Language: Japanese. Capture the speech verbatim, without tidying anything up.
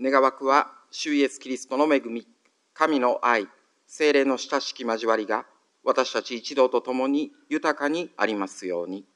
願わくは、主イエスキリストの恵み、神の愛、聖霊の親しき交わりが、私たち一同と共に豊かにありますように。